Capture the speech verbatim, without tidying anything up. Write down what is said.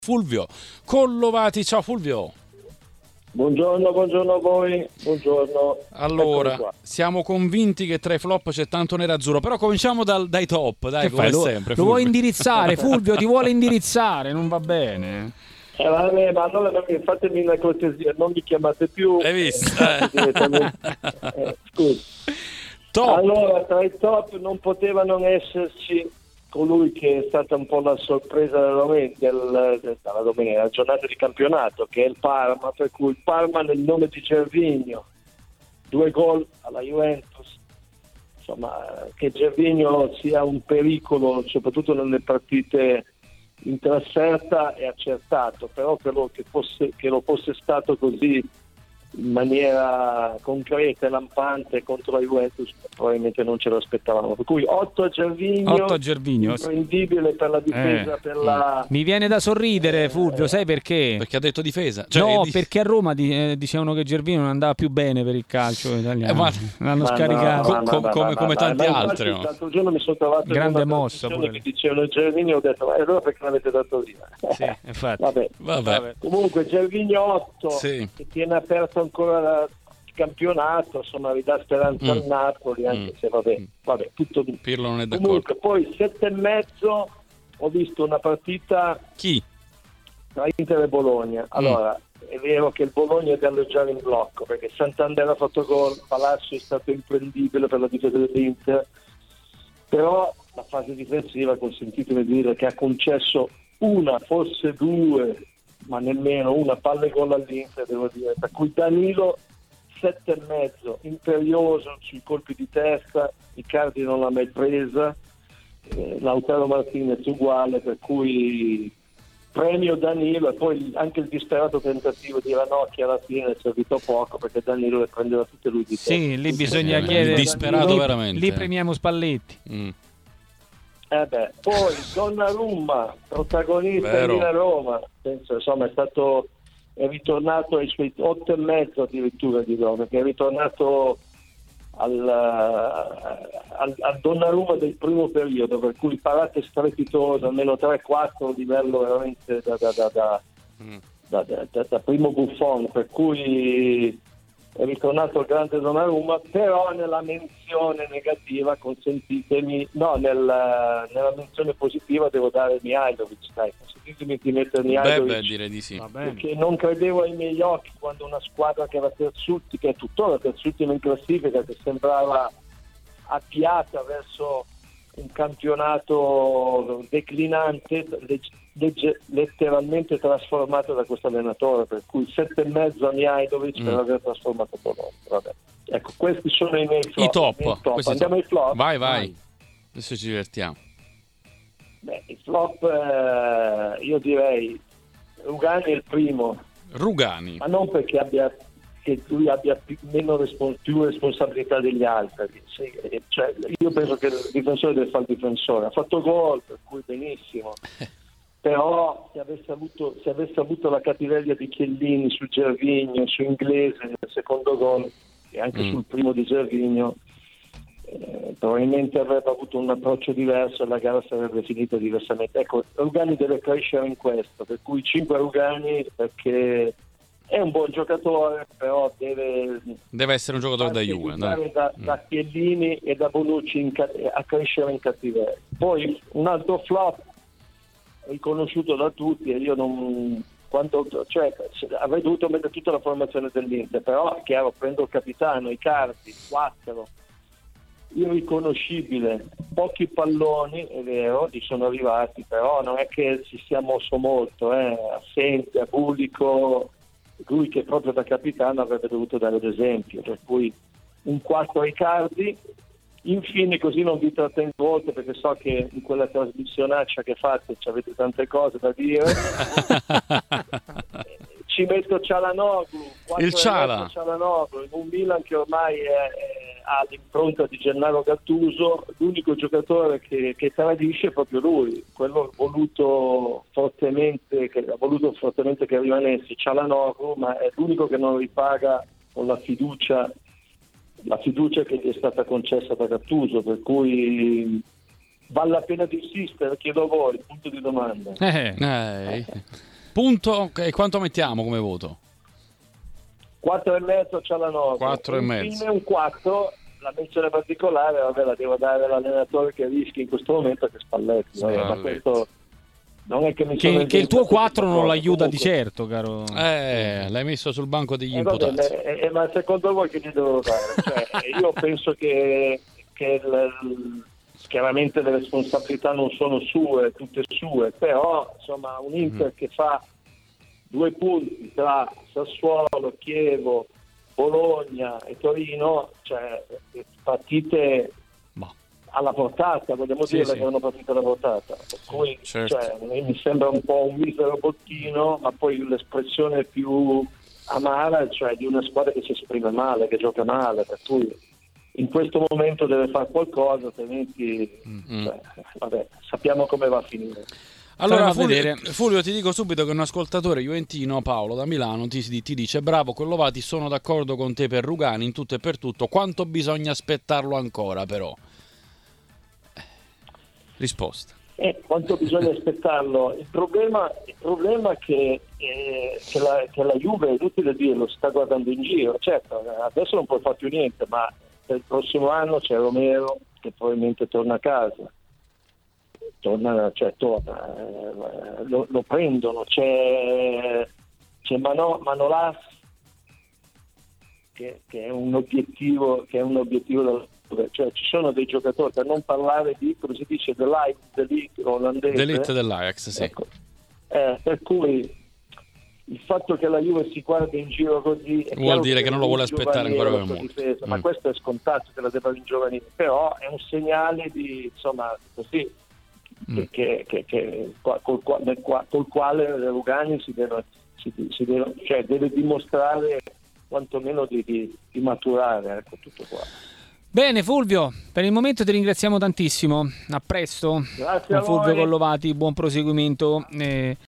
Fulvio Collovati. Ciao Fulvio. Buongiorno, buongiorno a voi, buongiorno. Allora, siamo convinti che tra i flop c'è tanto nerazzurro, però cominciamo dal, dai top, dai, come lo, sempre. Lo vuoi indirizzare, Fulvio, ti vuole indirizzare, non va bene. Eh, vabbè, ma allora fatemi una cortesia, non mi chiamate più. Hai visto? Eh, direttamente. Eh, scusi. Top. Allora, tra i top non poteva non esserci colui che è stata un po' la sorpresa della domenica, della domenica, la giornata di campionato, che è il Parma, per cui il Parma nel nome di Gervinho, due gol alla Juventus. Insomma, che Gervinho sia un pericolo, soprattutto nelle partite in trasferta, è accertato, però che lo, che fosse, che lo fosse stato così in maniera concreta e lampante contro la Juventus probabilmente non ce lo aspettavamo, per cui otto a Gervinho, otto a Gervinho, imprendibile per la difesa, eh. per la... Mi viene da sorridere, Fulvio, eh. sai perché? Perché ha detto difesa, cioè, no, di... perché a Roma di, eh, dicevano che Gervinho non andava più bene per il calcio italiano, eh, ma... l'hanno ma scaricato no, ma, com- ma, come, ma, come ma, tanti ma, altri, ma, no? L'altro giorno mi sono trovato grande in una mossa trasmissione pure. che dicevano Gervinho, ho detto ma allora perché l'avete dato via? Sì, infatti. Vabbè. Vabbè. Comunque Gervinho otto, Sì. che tiene aperto ancora la campionato, insomma ridà speranza Mm. al Napoli, anche Mm. se vabbè, vabbè tutto lì. Pirlo non è d'accordo. Comunque poi sette e mezzo ho visto una partita Chi? tra Inter e Bologna. Allora è vero che il Bologna è da alloggiare in blocco perché Santander ha fatto gol, Palazzo è stato imprendibile per la difesa dell'Inter, però la fase difensiva, consentitemi di dire, che ha concesso una, forse due, ma nemmeno una palla e gol all'Inter, devo dire, per cui Danilo sette e mezzo, imperioso sui colpi di testa, Icardi non l'ha mai presa, eh, Lautaro Martinez uguale, per cui premio Danilo, e poi anche il disperato tentativo di Ranocchi alla fine è servito poco perché Danilo le prendeva tutte lui di testa. Sì, lì bisogna Eh, chiedere, disperato lì, veramente. lì premiamo Spalletti. Mm. Eh beh, poi Donnarumma, protagonista Vero. di Roma, penso, insomma è stato è ritornato ai suoi otto e mezzo addirittura di Roma, perché è ritornato al, al, al Donnarumma del primo periodo, per cui parate strepitose, almeno tre quattro, livello veramente da, da, da, da, Mm. da, da, da, da primo Buffon, per cui è ritornato il grande Donnarumma, però nella menzione negativa, consentitemi, no, nel, nella menzione positiva devo dare Mihajlovic, dai, consentitemi di mettere Beh, Mihajlovic, beh, direi di sì. Va bene. perché non credevo ai miei occhi quando una squadra che era terzultima, che è tuttora terzultima in classifica, che sembrava avviata verso un campionato declinante, legge, legge, letteralmente trasformato da questo allenatore, per cui sette e mezzo a Mihajlovic Mm. per aver trasformato Bologna. Vabbè. Ecco, questi sono i miei flop. I top. I miei flop. Questi Andiamo top. ai flop. Vai, vai. Adesso ci divertiamo. Beh, i flop, eh, io direi Rugani è il primo, Rugani. ma non perché abbia che lui abbia più, meno respons- più responsabilità degli altri. Sì, eh, cioè, io penso che il difensore deve fare il difensore, ha fatto gol, per cui benissimo, però se avesse avuto, se avesse avuto la cattiveria di Chiellini su Gervinho, su Inglese nel secondo gol e anche Mm. sul primo di Gervinho, eh, probabilmente avrebbe avuto un approccio diverso e la gara sarebbe finita diversamente. Ecco, Rugani deve crescere in questo, per cui cinque Rugani, perché è un buon giocatore, però deve Deve essere un giocatore da Juve, aiutare dai. da, da Chiellini e da Bonucci in ca- a crescere in cattiveria. Poi un altro flop riconosciuto da tutti, e io non quando, cioè, avrei dovuto mettere tutta la formazione dell'Inter, però è chiaro, prendo il capitano, Icardi, quattro, irriconoscibile, pochi palloni, è vero, gli sono arrivati, però non è che si sia mosso molto, eh. Assente, Abulico, lui che proprio da capitano avrebbe dovuto dare l'esempio, per cui un quattro Icardi. Infine, così non vi trattengo molto perché so che in quella trasmissionaccia che fate ci avete tante cose da dire. Ci metto Çalhanoğlu, Il Ciala. Çalhanoğlu, in un Milan che ormai è, è, ha l'impronta di Gennaro Gattuso, l'unico giocatore che, che tradisce è proprio lui, quello voluto fortemente, che ha voluto fortemente che rimanessi, Çalhanoğlu, ma è l'unico che non ripaga con la fiducia la fiducia che gli è stata concessa da Gattuso, per cui vale la pena di insistere, chiedo a voi, punto di domanda. Eh, Eh, Punto, e quanto mettiamo come voto? quattro e mezzo c'ha la nove. quattro e mezzo. Infine un quattro, la menzione particolare, vabbè, la devo dare all'allenatore che rischia in questo momento, che è Spalletti. Vabbè, ma questo non è che mi sono Che, che il tuo quattro non cosa, l'aiuta comunque. di certo, caro. Eh, l'hai messo sul banco degli Eh, imputati. vabbè, eh, eh, ma secondo voi che gli devo fare? Cioè, io penso che, che il, chiaramente le responsabilità non sono sue, tutte sue, però insomma un Inter mm. che fa due punti tra Sassuolo, Chievo, Bologna e Torino, cioè partite boh. alla portata, vogliamo sì, dire sì. che erano partite alla portata, per cui certo. cioè, mi sembra un po' un misero bottino, ma poi l'espressione più amara, cioè di una squadra che si esprime male, che gioca male, per cui in questo momento deve fare qualcosa, altrimenti mm. cioè, vabbè, sappiamo come va a finire. Allora Fulvio, Fulvio, ti dico subito che un ascoltatore juventino, Paolo da Milano, ti, ti dice: bravo Collovati, sono d'accordo con te per Rugani in tutto e per tutto, quanto bisogna aspettarlo ancora però? Risposta. Eh, quanto bisogna aspettarlo? Il problema, il problema è che, eh, che, la, che la Juve, è inutile dirlo, si sta guardando in giro. Certo, adesso non puoi fare più niente, ma per il prossimo anno c'è Romero che probabilmente torna a casa. Torna, cioè torna, eh, lo, lo prendono, c'è, c'è Mano, Manolas che, che è un obiettivo, che è un obiettivo da, cioè ci sono dei giocatori, per non parlare di, come si dice, dell'Ajax, dell'Elite olandese. Dell'Elite dell'Ajax, sì. Ecco. Eh, per cui il fatto che la Juve si guardi in giro così vuol dire che, che non lo vuole aspettare ancora per molto. Difesa, mm. Ma questo è scontato che la debba in giovanile, però è un segnale di, insomma, così, mm. che, che, che, col, col, col quale Rugani si deve, si, si deve, cioè deve dimostrare quantomeno di, di, di maturare, ecco, tutto qua. Bene Fulvio, per il momento ti ringraziamo tantissimo, a presto. Grazie con a Fulvio voi. Collovati, buon proseguimento. Eh,